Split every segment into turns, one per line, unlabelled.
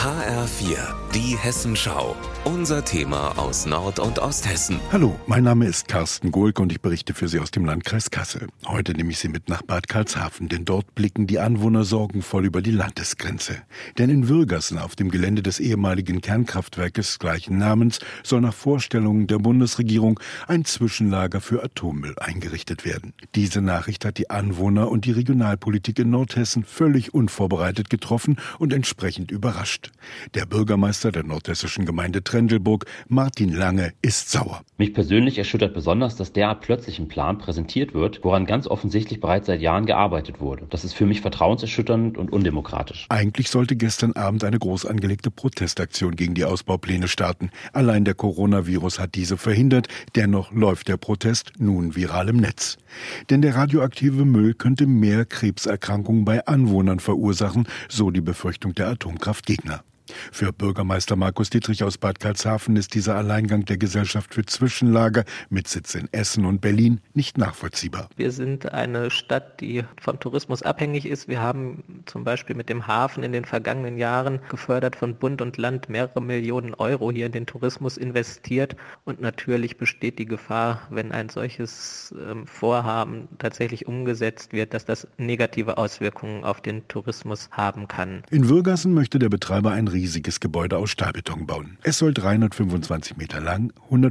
HR4, die Hessenschau. Unser Thema aus Nord- und Osthessen.
Hallo, mein Name ist Carsten Gohlke und ich berichte für Sie aus dem Landkreis Kassel. Heute nehme ich Sie mit nach Bad Karlshafen, denn dort blicken die Anwohner sorgenvoll über die Landesgrenze. Denn in Würgassen, auf dem Gelände des ehemaligen Kernkraftwerkes gleichen Namens, soll nach Vorstellungen der Bundesregierung ein Zwischenlager für Atommüll eingerichtet werden. Diese Nachricht hat die Anwohner und die Regionalpolitik in Nordhessen völlig unvorbereitet getroffen und entsprechend überrascht. Der Bürgermeister der nordhessischen Gemeinde Trendelburg, Martin Lange, ist sauer.
Mich persönlich erschüttert besonders, dass derart plötzlich ein Plan präsentiert wird, woran ganz offensichtlich bereits seit Jahren gearbeitet wurde. Das ist für mich vertrauenserschütternd und undemokratisch.
Eigentlich sollte gestern Abend eine groß angelegte Protestaktion gegen die Ausbaupläne starten. Allein der Coronavirus hat diese verhindert. Dennoch läuft der Protest nun viral im Netz. Denn der radioaktive Müll könnte mehr Krebserkrankungen bei Anwohnern verursachen, so die Befürchtung der Atomkraftgegner. Für Bürgermeister Markus Dietrich aus Bad Karlshafen ist dieser Alleingang der Gesellschaft für Zwischenlager mit Sitz in Essen und Berlin nicht nachvollziehbar.
Wir sind eine Stadt, die vom Tourismus abhängig ist. Wir haben zum Beispiel mit dem Hafen in den vergangenen Jahren gefördert von Bund und Land mehrere Millionen Euro hier in den Tourismus investiert. Und natürlich besteht die Gefahr, wenn ein solches Vorhaben tatsächlich umgesetzt wird, dass das negative Auswirkungen auf den Tourismus haben kann.
In Würgassen möchte der Betreiber ein riesiges Gebäude aus Stahlbeton bauen. Es soll 325 Meter lang,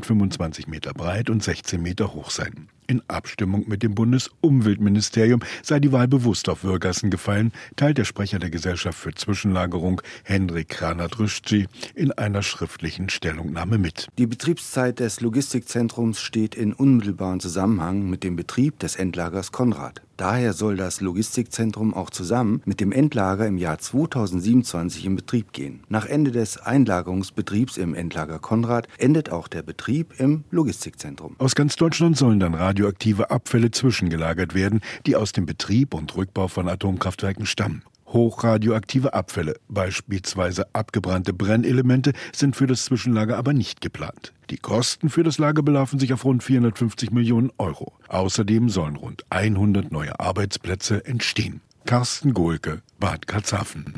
125 Meter breit und 16 Meter hoch sein. In Abstimmung mit dem Bundesumweltministerium sei die Wahl bewusst auf Würgassen gefallen, teilt der Sprecher der Gesellschaft für Zwischenlagerung, Hendrik Kranat-Rüschci, in einer schriftlichen Stellungnahme mit.
Die Betriebszeit des Logistikzentrums steht in unmittelbarem Zusammenhang mit dem Betrieb des Endlagers Konrad. Daher soll das Logistikzentrum auch zusammen mit dem Endlager im Jahr 2027 in Betrieb gehen. Nach Ende des Einlagerungsbetriebs im Endlager Konrad endet auch der Betrieb im Logistikzentrum.
Aus ganz Deutschland sollen dann radioaktive Abfälle zwischengelagert werden, die aus dem Betrieb und Rückbau von Atomkraftwerken stammen. Hochradioaktive Abfälle, beispielsweise abgebrannte Brennelemente, sind für das Zwischenlager aber nicht geplant. Die Kosten für das Lager belaufen sich auf rund 450 Millionen Euro. Außerdem sollen rund 100 neue Arbeitsplätze entstehen. Carsten Gohlke, Bad Karlshafen.